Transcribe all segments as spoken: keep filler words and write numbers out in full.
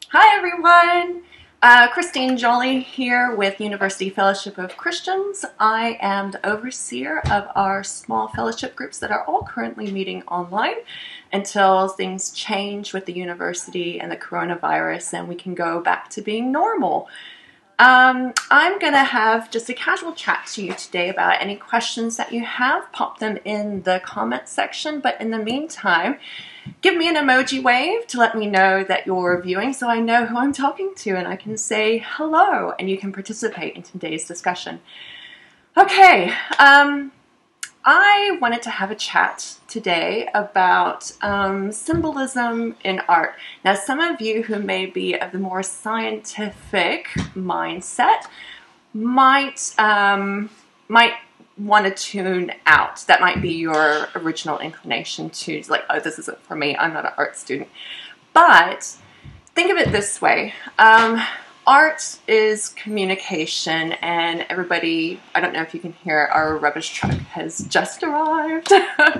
Hi everyone! Uh, Christine Jolly here with University Fellowship of Christians. I am the overseer of our small fellowship groups that are all currently meeting online until things change with the university and the coronavirus and we can go back to being normal. Um, I'm going to have just a casual chat to you today about any questions that you have. Pop them in the comment section, but in the meantime, give me an emoji wave to let me know that you're viewing so I know who I'm talking to and I can say hello and you can participate in today's discussion. Okay, um, I wanted to have a chat today about um, symbolism in art. Now, some of you who may be of the more scientific mindset might um, might want to tune out. That might be your original inclination to like, oh, this isn't for me. I'm not an art student. But think of it this way. Um, art is communication, and everybody, I don't know if you can hear, our rubbish truck has just arrived.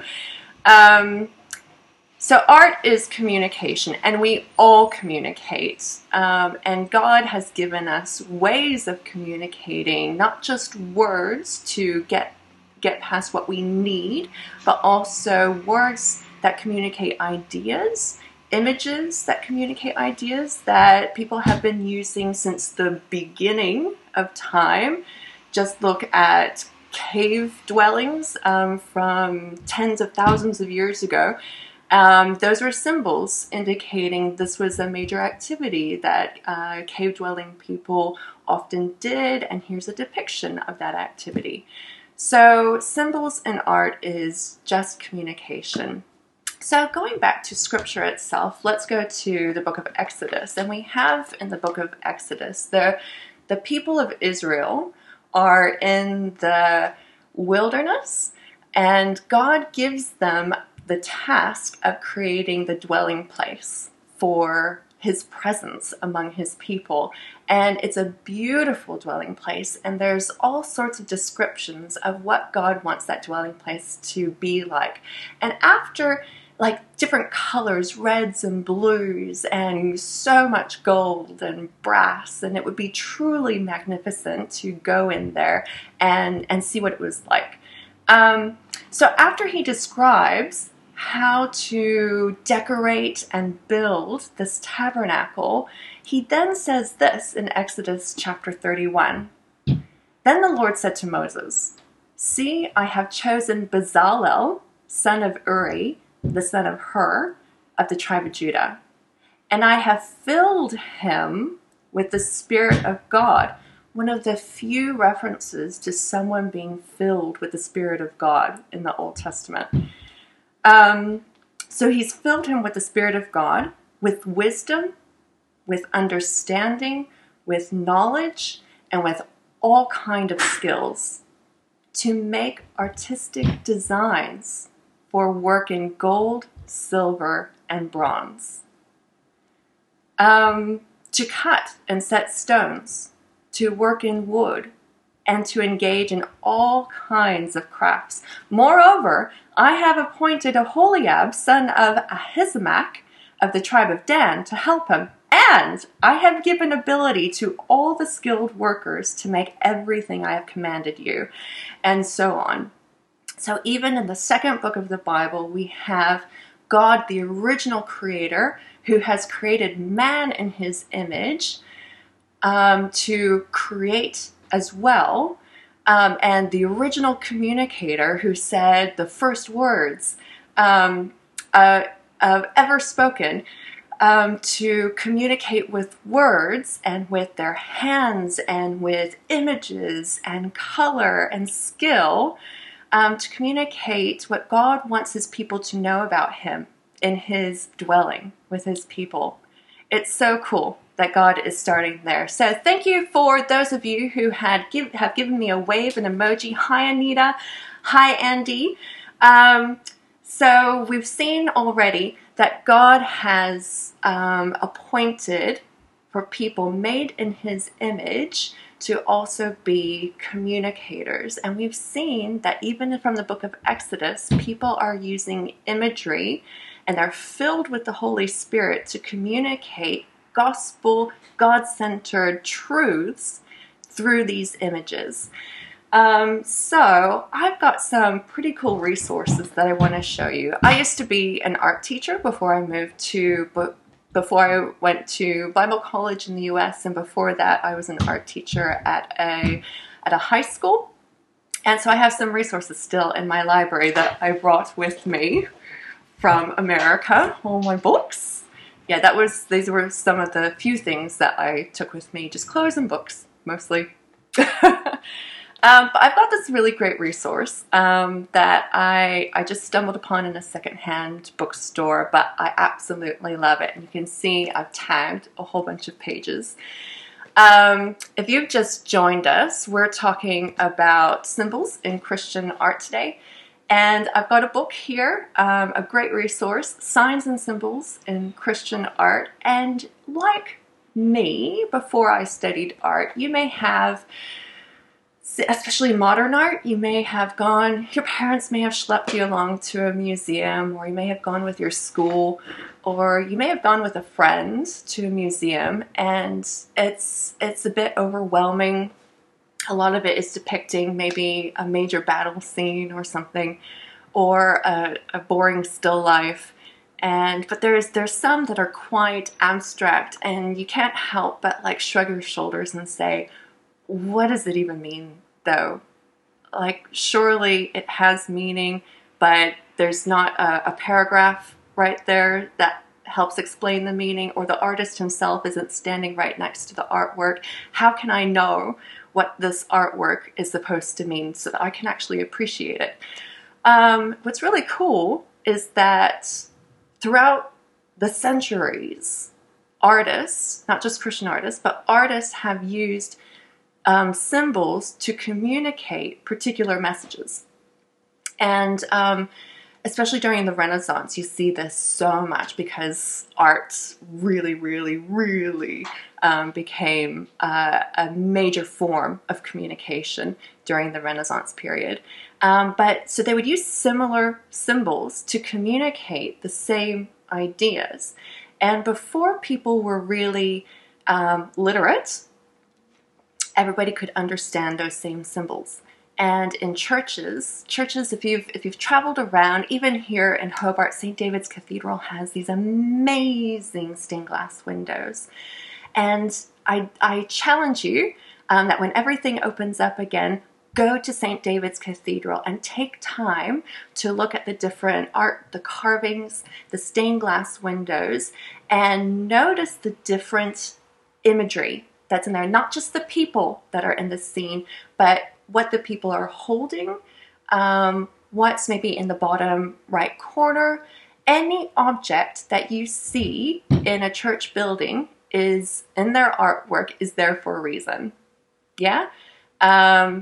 um, so art is communication, and we all communicate. Um, and God has given us ways of communicating, not just words to get get past what we need, but also words that communicate ideas, images that communicate ideas that people have been using since the beginning of time. Just look at cave dwellings um, from tens of thousands of years ago. Um, those were symbols indicating this was a major activity that uh, cave-dwelling people often did, and here's a depiction of that activity. So symbols in art is just communication. So going back to scripture itself, let's go to the book of Exodus. And we have in the book of Exodus, the, the people of Israel are in the wilderness, and God gives them the task of creating the dwelling place for his presence among his people. And it's a beautiful dwelling place, and there's all sorts of descriptions of what God wants that dwelling place to be like. And after like different colors, reds and blues, and so much gold and brass, and it would be truly magnificent to go in there and, and see what it was like. Um, so after he describes how to decorate and build this tabernacle, he then says this in Exodus chapter thirty-one. Then the Lord said to Moses, "See, I have chosen Bezalel, son of Uri, the son of Hur, of the tribe of Judah, and I have filled him with the Spirit of God." One of the few references to someone being filled with the Spirit of God in the Old Testament. Um, so he's filled him with the Spirit of God, with wisdom, with understanding, with knowledge, and with all kind of skills to make artistic designs for work in gold, silver, and bronze. Um, to cut and set stones, to work in wood, and to engage in all kinds of crafts. Moreover, I have appointed Aholiab, son of Ahisamach, of the tribe of Dan, to help him. And I have given ability to all the skilled workers to make everything I have commanded you, and so on. So even in the second book of the Bible, we have God, the original creator, who has created man in his image, um, to create as well, um, and the original communicator who said the first words um, uh, of ever spoken, um, to communicate with words and with their hands and with images and color and skill, um, to communicate what God wants his people to know about him in his dwelling with his people. It's so cool that God is starting there. So thank you for those of you who had give, have given me a wave, an emoji. Hi, Anita. Hi, Andy. Um, so we've seen already that God has um, appointed for people made in his image to also be communicators. And we've seen that even from the book of Exodus, people are using imagery and they're filled with the Holy Spirit to communicate gospel, God-centered truths through these images. Um, so I've got some pretty cool resources that I want to show you. I used to be an art teacher before I moved to, before I went to Bible college in the U S, and before that I was an art teacher at a, at a high school. And so I have some resources still in my library that I brought with me from America, all my books. Yeah, that was, these were some of the few things that I took with me, just clothes and books, mostly. um, but I've got this really great resource um, that I, I just stumbled upon in a secondhand bookstore, but I absolutely love it. And you can see I've tagged a whole bunch of pages. Um, if you've just joined us, we're talking about symbols in Christian art today. And I've got a book here, um, a great resource, Signs and Symbols in Christian Art. And like me, before I studied art, you may have, especially modern art, you may have gone, your parents may have schlepped you along to a museum, or you may have gone with your school, or you may have gone with a friend to a museum, and it's, it's a bit overwhelming. A lot of it is depicting maybe a major battle scene or something, or a, a boring still life. And but there's there's some that are quite abstract, and you can't help but like shrug your shoulders and say, what does it even mean though? Like, surely it has meaning, but there's not a, a paragraph right there that helps explain the meaning, or the artist himself isn't standing right next to the artwork. How can I know what this artwork is supposed to mean so that I can actually appreciate it? Um, what's really cool is that throughout the centuries, artists, not just Christian artists, but artists have used um, symbols to communicate particular messages. And um, especially during the Renaissance, you see this so much because art really, really, really um, became uh, a major form of communication during the Renaissance period. Um, but so they would use similar symbols to communicate the same ideas. And before people were really um, literate, everybody could understand those same symbols. And in churches, churches, if you've if you've traveled around, even here in Hobart, Saint David's Cathedral has these amazing stained glass windows. And I, I challenge you um, that when everything opens up again, go to Saint David's Cathedral and take time to look at the different art, the carvings, the stained glass windows, and notice the different imagery that's in there. Not just the people that are in the scene, but what the people are holding, um, what's maybe in the bottom right corner. Any object that you see in a church building is in their artwork is there for a reason. Yeah? Um,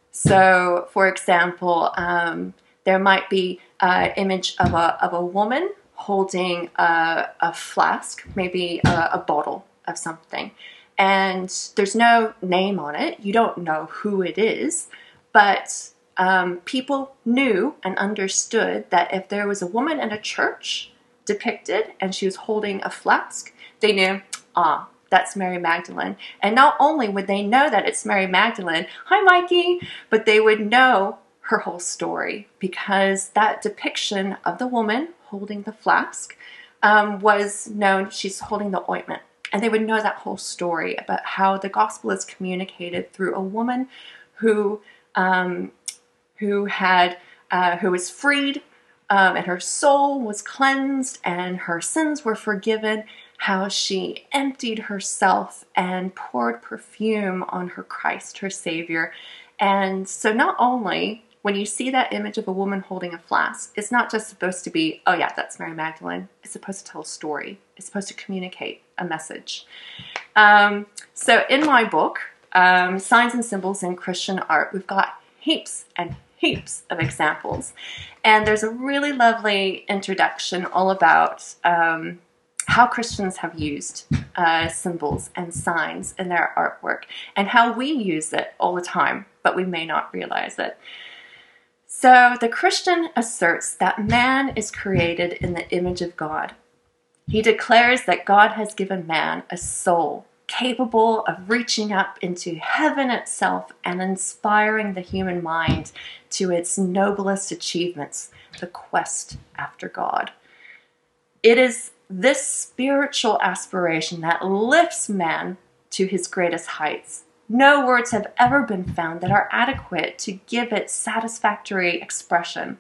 so, for example, um, there might be an image of a, of a woman holding a, a flask, maybe a, a bottle of something. And there's no name on it. You don't know who it is. But um, people knew and understood that if there was a woman in a church depicted and she was holding a flask, they knew, ah, that's Mary Magdalene. And not only would they know that it's Mary Magdalene, hi Mikey, but they would know her whole story, because that depiction of the woman holding the flask um, was known, she's holding the ointment. And they would know that whole story about how the gospel is communicated through a woman who um, who had uh, who was freed, um, and her soul was cleansed, and her sins were forgiven. How she emptied herself and poured perfume on her Christ, her Savior. And so, not only when you see that image of a woman holding a flask, it's not just supposed to be, oh yeah, that's Mary Magdalene. It's supposed to tell a story. It's supposed to communicate a message. Um, so in my book, um, Signs and Symbols in Christian Art, we've got heaps and heaps of examples. And there's a really lovely introduction all about um, how Christians have used uh, symbols and signs in their artwork, and how we use it all the time, but we may not realize it. So the Christian asserts that man is created in the image of God, He declares that God has given man a soul capable of reaching up into heaven itself and inspiring the human mind to its noblest achievements, the quest after God. It is this spiritual aspiration that lifts man to his greatest heights. No words have ever been found that are adequate to give it satisfactory expression.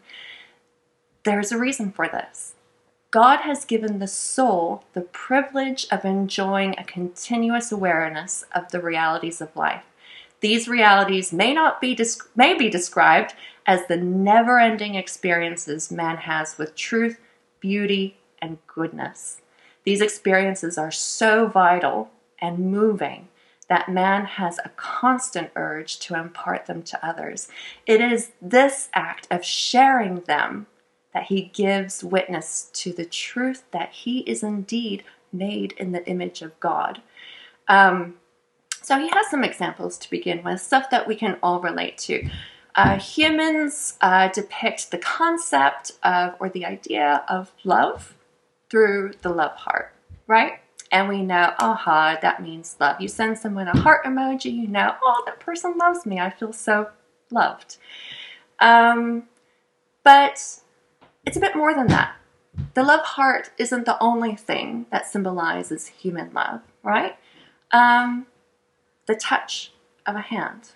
There is a reason for this. God has given the soul the privilege of enjoying a continuous awareness of the realities of life. These realities may not be may be described as the never-ending experiences man has with truth, beauty, and goodness. These experiences are so vital and moving that man has a constant urge to impart them to others. It is this act of sharing them that he gives witness to the truth that he is indeed made in the image of God. Um, so he has some examples to begin with, stuff that we can all relate to. Uh, humans uh, depict the concept of, or the idea of love through the love heart, right? And we know, aha, that means love. You send someone a heart emoji, you know, oh, that person loves me. I feel so loved. Um, but it's a bit more than that. The love heart isn't the only thing that symbolizes human love, right? Um, the touch of a hand,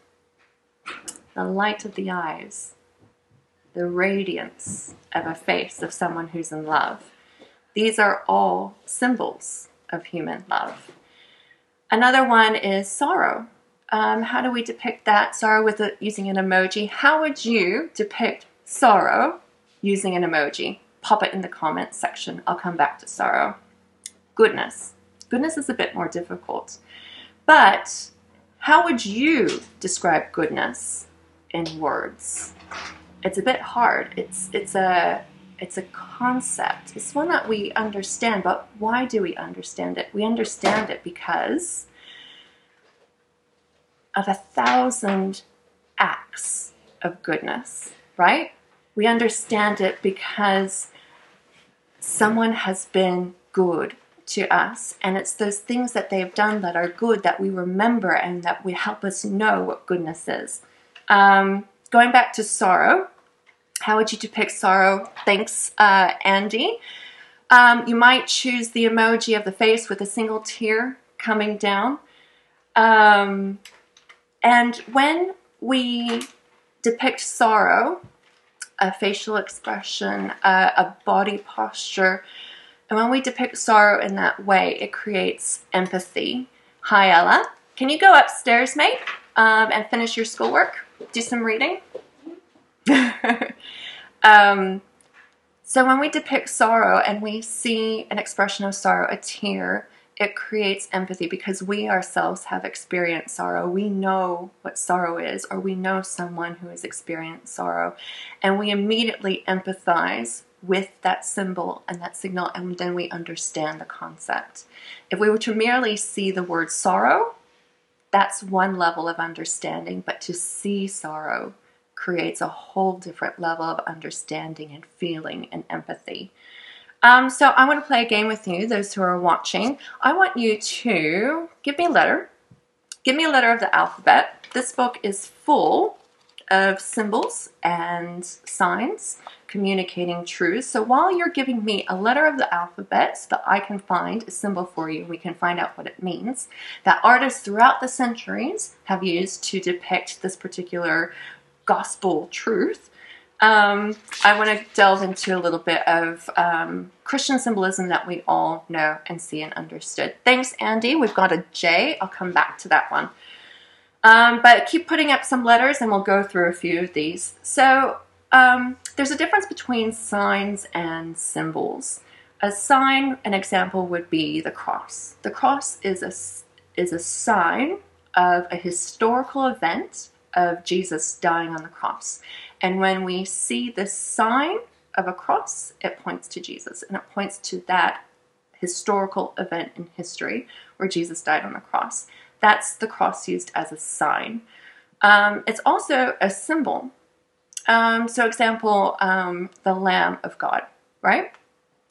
the light of the eyes, the radiance of a face of someone who's in love. These are all symbols of human love. Another one is sorrow. Um, how do we depict that? Sorrow with a, using an emoji. How would you depict sorrow using an emoji? Pop it in the comments section. I'll come back to sorrow. Goodness. Goodness is a bit more difficult. But how would you describe goodness in words? It's a bit hard. It's it's a it's a concept. It's one that we understand, but why do we understand it? We understand it because of a thousand acts of goodness, right? We understand it because someone has been good to us, and it's those things that they've done that are good that we remember and that we help us know what goodness is. Um, going back to sorrow, how would you depict sorrow? Thanks, uh, Andy. Um, you might choose the emoji of the face with a single tear coming down. Um, and when we depict sorrow, a facial expression, uh, a body posture, and when we depict sorrow in that way, it creates empathy. Hi, Ella. Can you go upstairs, mate, um, and finish your schoolwork? Do some reading? um, so when we depict sorrow and we see an expression of sorrow, a tear, it creates empathy because we ourselves have experienced sorrow. We know what sorrow is, or we know someone who has experienced sorrow, and we immediately empathize with that symbol and that signal, and then we understand the concept. If we were to merely see the word sorrow, that's one level of understanding, but to see sorrow creates a whole different level of understanding and feeling and empathy. Um, so I want to play a game with you, those who are watching. I want you to give me a letter. Give me a letter of the alphabet. This book is full of symbols and signs communicating truths. So while you're giving me a letter of the alphabet so that I can find a symbol for you, we can find out what it means, that artists throughout the centuries have used to depict this particular gospel truth. Um, I want to delve into a little bit of um, Christian symbolism that we all know and see and understood. Thanks, Andy. We've got a J. I'll come back to that one. Um, but keep putting up some letters and we'll go through a few of these. So um, there's a difference between signs and symbols. A sign, an example would be the cross. The cross is a, is a sign of a historical event of Jesus dying on the cross. And when we see this sign of a cross, it points to Jesus, and it points to that historical event in history where Jesus died on the cross. That's the cross used as a sign. Um, it's also a symbol. Um, so example, um, the Lamb of God, right?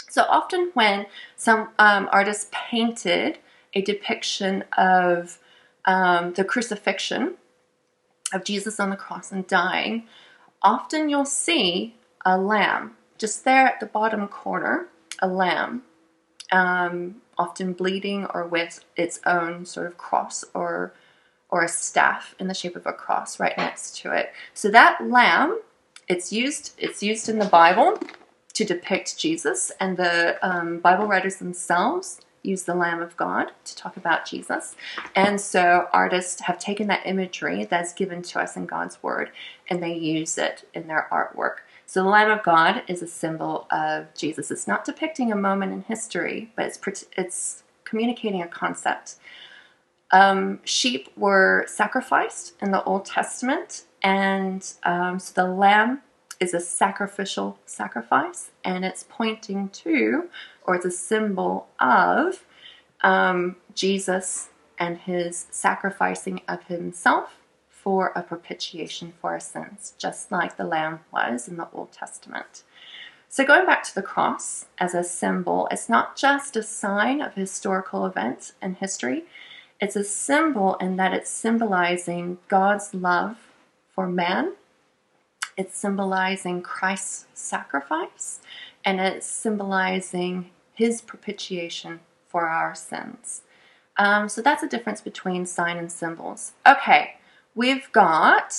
So often when some um, artists painted a depiction of um, the crucifixion of Jesus on the cross and dying, often you'll see a lamb just there at the bottom corner, a lamb, um, often bleeding or with its own sort of cross or or a staff in the shape of a cross right next to it. So that lamb, it's used it's used in the Bible to depict Jesus, and the um, Bible writers themselves use the Lamb of God to talk about Jesus. And so artists have taken that imagery that's given to us in God's Word, and they use it in their artwork. So the Lamb of God is a symbol of Jesus. It's not depicting a moment in history, but it's it's communicating a concept. Um, sheep were sacrificed in the Old Testament, and um, so the lamb is a sacrificial sacrifice, and it's pointing to, or it's a symbol of, um, Jesus and his sacrificing of himself for a propitiation for our sins, just like the lamb was in the Old Testament. So going back to the cross as a symbol, it's not just a sign of a historical event and history. It's a symbol in that it's symbolizing God's love for man. It's symbolizing Christ's sacrifice, and it's symbolizing his propitiation for our sins. Um, so that's the difference between sign and symbols. Okay, we've got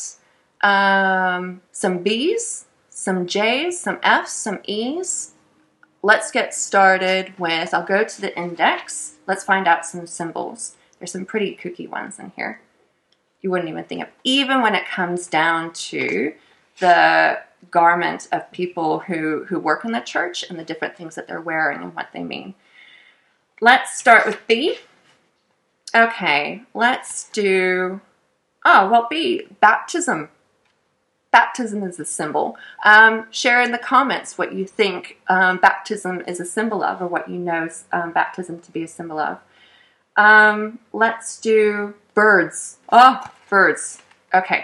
um, some B's, some J's, some F's, some E's. Let's get started with, I'll go to the index. Let's find out some symbols. There's some pretty kooky ones in here. You wouldn't even think of, even when it comes down to the garment of people who, who work in the church and the different things that they're wearing and what they mean. Let's start with B. Okay, let's do, oh, well, B, baptism. Baptism is a symbol. Um, share in the comments what you think um, baptism is a symbol of, or what you know um, baptism to be a symbol of. Um, let's do birds. Oh, birds. Okay.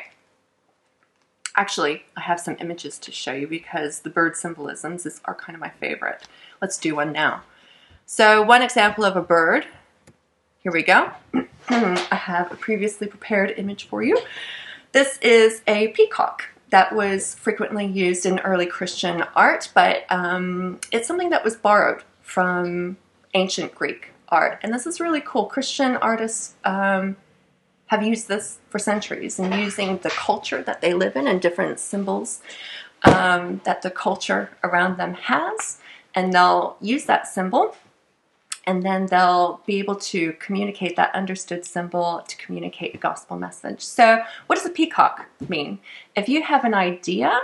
Actually, I have some images to show you because the bird symbolisms is, are kind of my favorite. Let's do one now. So one example of a bird. Here we go. I have a previously prepared image for you. This is a peacock that was frequently used in early Christian art, but um, it's something that was borrowed from ancient Greek art. And this is really cool. Christian artists um, have used this for centuries, and using the culture that they live in and different symbols um, that the culture around them has. And they'll use that symbol, and then they'll be able to communicate that understood symbol to communicate a gospel message. So what does a peacock mean? If you have an idea,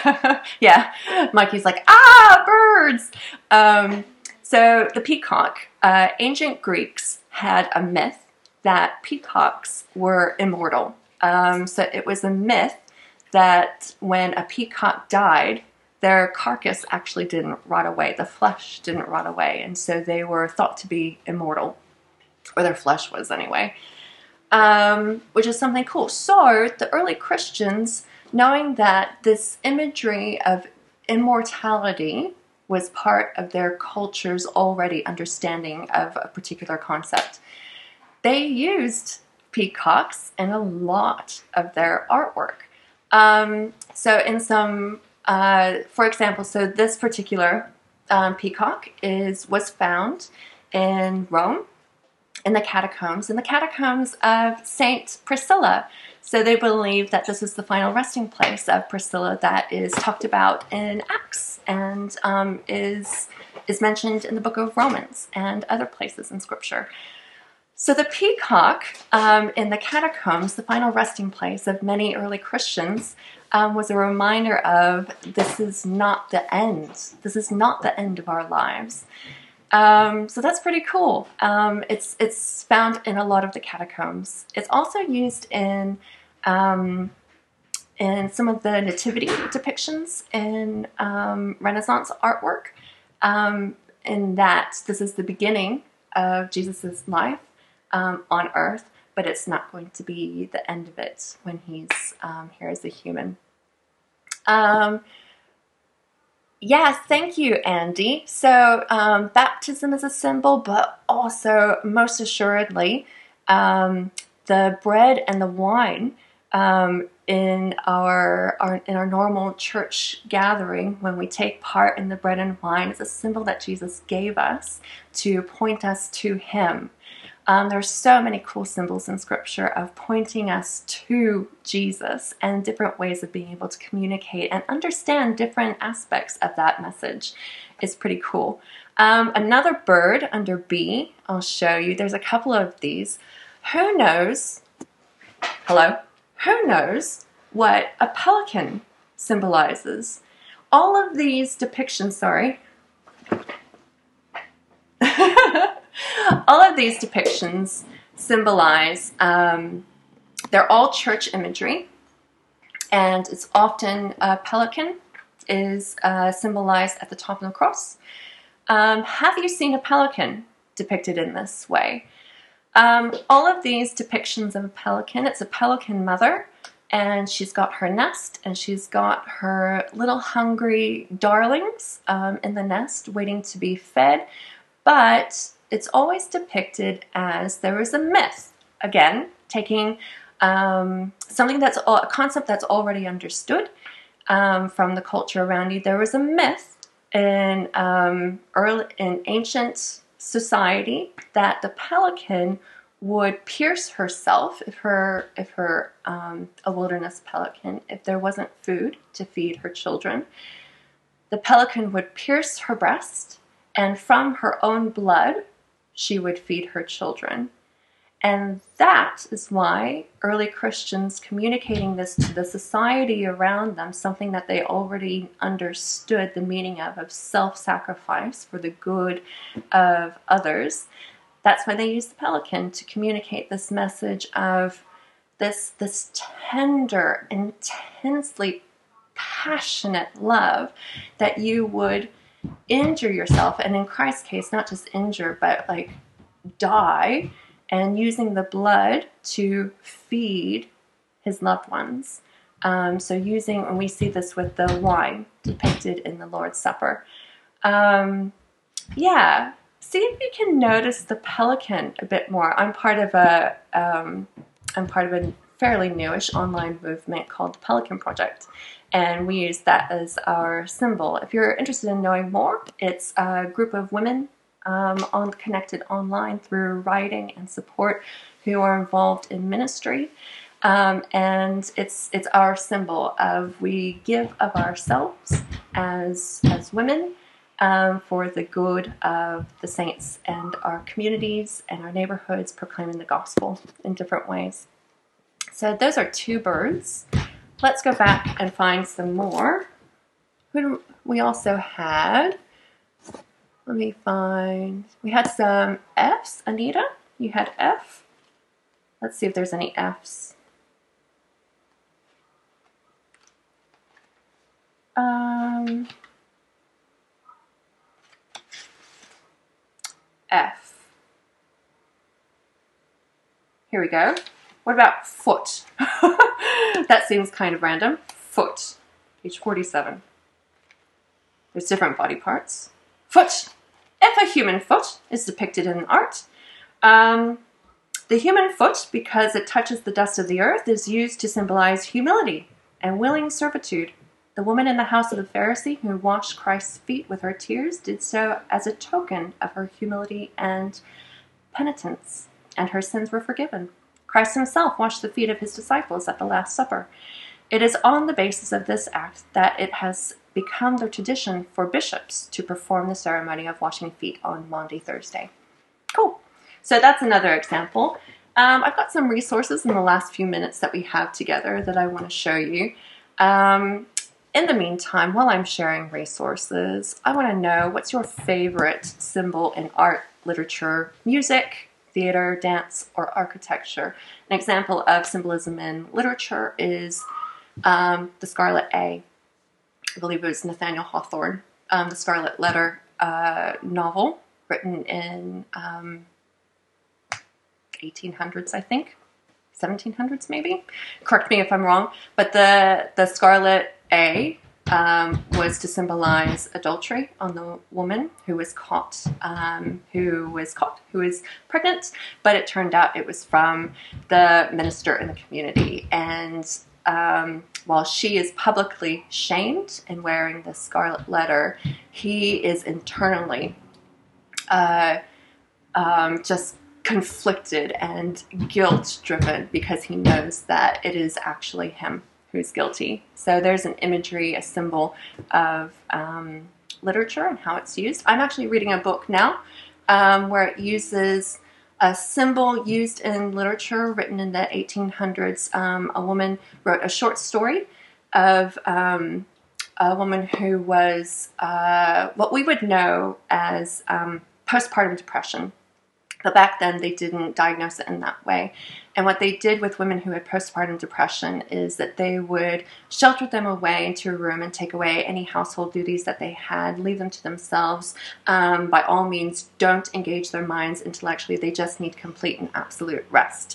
yeah, Mikey's like, ah, birds. Um, so the peacock, uh, ancient Greeks had a myth that peacocks were immortal. Um, so it was a myth that when a peacock died, their carcass actually didn't rot away. The flesh didn't rot away. And so they were thought to be immortal, or their flesh was anyway, um, which is something cool. So the early Christians, knowing that this imagery of immortality was part of their culture's already understanding of a particular concept, they used peacocks in a lot of their artwork. Um, so in some Uh, for example, so this particular um, peacock is was found in Rome, in the catacombs, in the catacombs of Saint Priscilla. So they believe that this is the final resting place of Priscilla that is talked about in Acts, and um, is is mentioned in the book of Romans and other places in Scripture. So the peacock um, in the catacombs, the final resting place of many early Christians, um, was a reminder of this is not the end. This is not the end of our lives. Um, so that's pretty cool. Um, it's it's found in a lot of the catacombs. It's also used in um, in some of the nativity depictions in um, Renaissance artwork. Um, in that this is the beginning of Jesus's life Um, on earth, but it's not going to be the end of it when he's um, here as a human. Um, Yes, thank you, Andy. So, um, baptism is a symbol, but also, most assuredly, um, the bread and the wine um, in our, our in our normal church gathering, when we take part in the bread and wine, is a symbol that Jesus gave us to point us to Him. Um, there's so many cool symbols in Scripture of pointing us to Jesus and different ways of being able to communicate and understand different aspects of that message. Is pretty cool. Um, another bird under B, I'll show you. There's a couple of these. Who knows, hello, who knows what a pelican symbolizes? All of these depictions, sorry, all of these depictions symbolize, um, they're all church imagery, and it's often a pelican is uh, symbolized at the top of the cross. Um, have you seen a pelican depicted in this way? Um, all of these depictions of a pelican, it's a pelican mother, and she's got her nest, and she's got her little hungry darlings um, in the nest waiting to be fed, but it's always depicted as there is a myth. Again, taking um, something that's a concept that's already understood um, from the culture around you. There was a myth in um, early in ancient society that the pelican would pierce herself if her if her um, a wilderness pelican, if there wasn't food to feed her children. The pelican would pierce her breast, and from her own blood, she would feed her children. And that is why early Christians communicating this to the society around them, something that they already understood the meaning of, of self-sacrifice for the good of others, that's why they used the pelican to communicate this message of this, this tender, intensely passionate love that you would injure yourself, and in Christ's case, not just injure, but like die, and using the blood to feed his loved ones. Um, so using, and we see this with the wine depicted in the Lord's Supper. Um, yeah, see if you can notice the pelican a bit more. I'm part of a, um, I'm part of a fairly newish online movement called the Pelican Project, and we use that as our symbol. If you're interested in knowing more, it's a group of women um, on connected online through writing and support who are involved in ministry, um, and it's it's our symbol of we give of ourselves as as women um, for the good of the saints and our communities and our neighborhoods, proclaiming the gospel in different ways. So those are two birds. Let's go back and find some more. We also had, let me find, we had some F's. Anita, you had F. Let's see if there's any F's. Um, F. Here we go. What about foot? That seems kind of random. Foot, page forty-seven. There's different body parts. Foot. If a human foot is depicted in art, um, the human foot, because it touches the dust of the earth, is used to symbolize humility and willing servitude. The woman in the house of the Pharisee who washed Christ's feet with her tears did so as a token of her humility and penitence, and her sins were forgiven. Christ himself washed the feet of his disciples at the Last Supper. It is on the basis of this act that it has become the tradition for bishops to perform the ceremony of washing feet on Maundy Thursday. Cool. So that's another example. Um, I've got some resources in the last few minutes that we have together that I want to show you. Um, in the meantime, while I'm sharing resources, I want to know what's your favorite symbol in art, literature, music, theater, dance, or architecture. An example of symbolism in literature is um, the Scarlet A. I believe it was Nathaniel Hawthorne, um, the Scarlet Letter uh, novel written in um, eighteen hundreds, I think, seventeen hundreds maybe. Correct me if I'm wrong. But the the Scarlet A um, was to symbolize adultery on the woman who was caught, um, who was caught, who was pregnant. But it turned out it was from the minister in the community. And um, while she is publicly shamed and wearing the scarlet letter, he is internally uh, um, just conflicted and guilt-driven because he knows that it is actually him who's guilty. So there's an imagery, a symbol of um, literature and how it's used. I'm actually reading a book now um, where it uses a symbol used in literature written in the eighteen hundreds. Um, a woman wrote a short story of um, a woman who was uh, what we would know as um, postpartum depression. But back then, they didn't diagnose it in that way. And what they did with women who had postpartum depression is that they would shelter them away into a room and take away any household duties that they had, leave them to themselves. Um, by all means, don't engage their minds intellectually. They just need complete and absolute rest.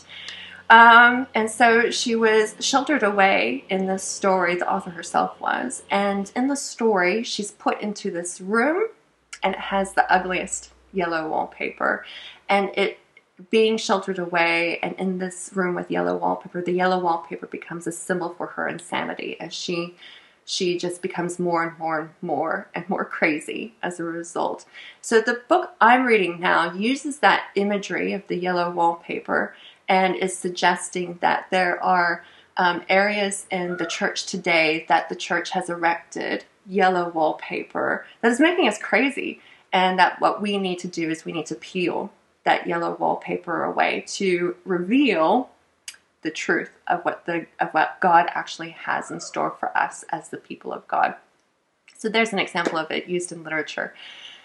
Um, and so she was sheltered away in this story, the author herself was. And in the story, she's put into this room, and it has the ugliest yellow wallpaper. And it being sheltered away and in this room with yellow wallpaper, the yellow wallpaper becomes a symbol for her insanity as she she just becomes more and more and more and more crazy as a result. So the book I'm reading now uses that imagery of the yellow wallpaper and is suggesting that there are um, areas in the church today that the church has erected yellow wallpaper that is making us crazy, and that what we need to do is we need to peel that yellow wallpaper away to reveal the truth of what the of what God actually has in store for us as the people of God. So there's an example of it used in literature.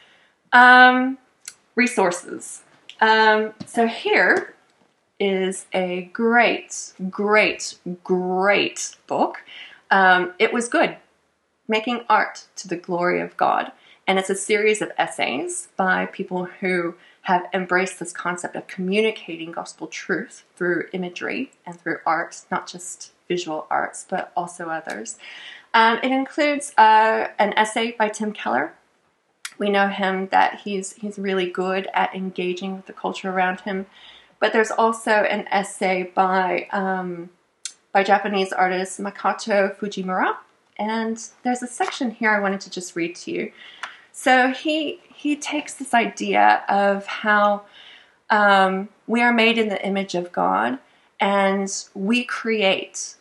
Um, resources. Um, so here is a great, great, great book. Um, it was good. Making Art to the Glory of God. And it's a series of essays by people who have embraced this concept of communicating gospel truth through imagery and through art, not just visual arts, but also others. Um, it includes uh, an essay by Tim Keller. We know him that he's he's really good at engaging with the culture around him. But there's also an essay by um, by Japanese artist Makoto Fujimura. And there's a section here I wanted to just read to you. So he he takes this idea of how um, we are made in the image of God, and we create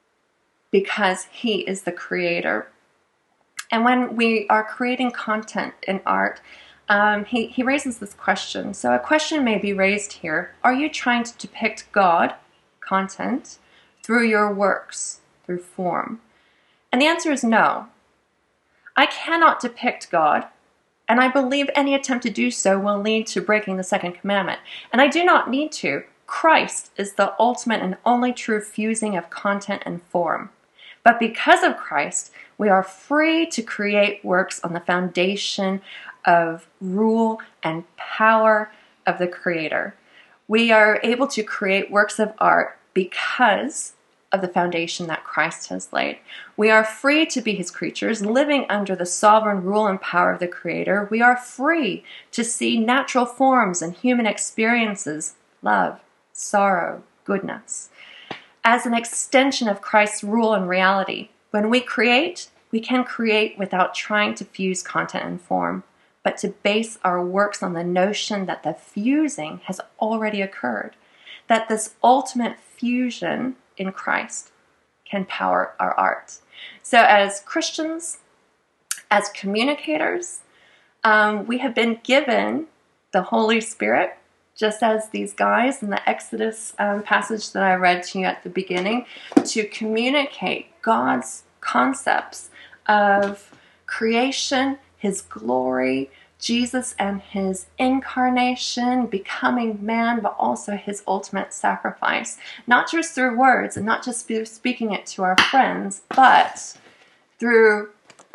because he is the creator. And when we are creating content in art, um, he, he raises this question. So a question may be raised here. Are you trying to depict God, content, through your works, through form? And the answer is no. I cannot depict God, and I believe any attempt to do so will lead to breaking the second commandment. And I do not need to. Christ is the ultimate and only true fusing of content and form. But because of Christ, we are free to create works on the foundation of rule and power of the Creator. We are able to create works of art because of the foundation that Christ has laid. We are free to be his creatures, living under the sovereign rule and power of the Creator. We are free to see natural forms and human experiences, love, sorrow, goodness, as an extension of Christ's rule and reality. When we create, we can create without trying to fuse content and form, but to base our works on the notion that the fusing has already occurred, that this ultimate fusion in Christ can power our art. So as Christians, as communicators, um, we have been given the Holy Spirit, just as these guys in the Exodus um, passage that I read to you at the beginning, to communicate God's concepts of creation, his glory, Jesus and his incarnation, becoming man, but also his ultimate sacrifice. Not just through words and not just speaking it to our friends, but through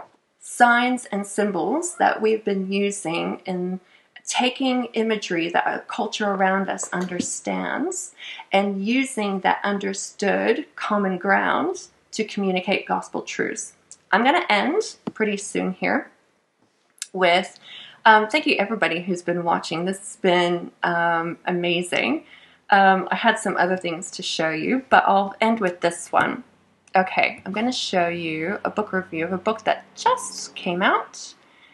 signs and symbols that we've been using in taking imagery that our culture around us understands and using that understood common ground to communicate gospel truths. I'm going to end pretty soon here with um, thank you everybody who's been watching. This has been um, amazing. Um, I had some other things to show you, but I'll end with this one. Okay, I'm going to show you a book review of a book that just came out.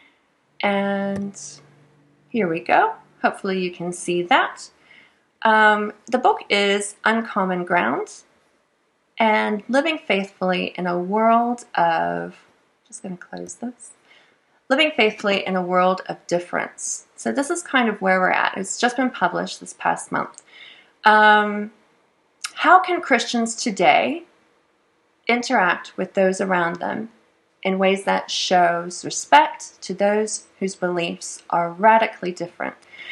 And here we go. Hopefully you can see that. Um, the book is Uncommon Ground and Living Faithfully in a World of, just going to close this, Living Faithfully in a World of Difference. So this is kind of where we're at. It's just been published this past month. Um, how can Christians today interact with those around them in ways that shows respect to those whose beliefs are radically different?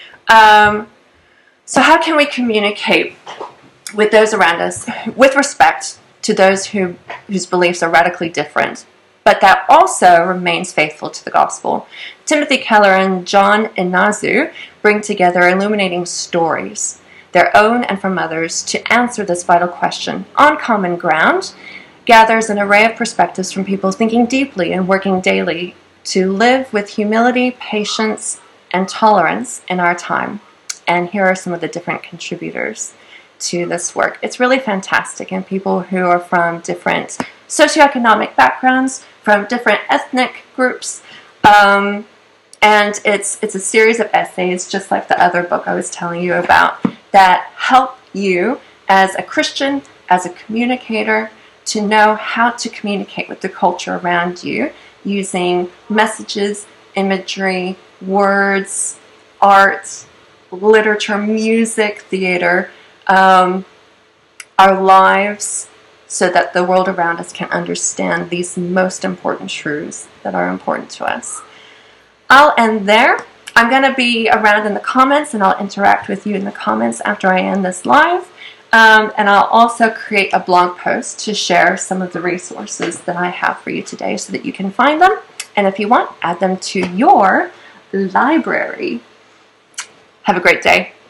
Um, so how can we communicate with those around us with respect to those who, whose beliefs are radically different, but that also remains faithful to the gospel? Timothy Keller and John Inazu bring together illuminating stories, their own and from others, to answer this vital question. Uncommon Ground gathers an array of perspectives from people thinking deeply and working daily to live with humility, patience, and tolerance in our time. And here are some of the different contributors to this work. It's really fantastic, and people who are from different socioeconomic backgrounds, from different ethnic groups, um, and it's it's a series of essays, just like the other book I was telling you about, that help you as a Christian, as a communicator, to know how to communicate with the culture around you using messages, imagery, words, art, literature, music, theater, um, our lives, so that the world around us can understand these most important truths that are important to us. I'll end there. I'm going to be around in the comments, and I'll interact with you in the comments after I end this live. Um, and I'll also create a blog post to share some of the resources that I have for you today so that you can find them. And if you want, add them to your library. Have a great day.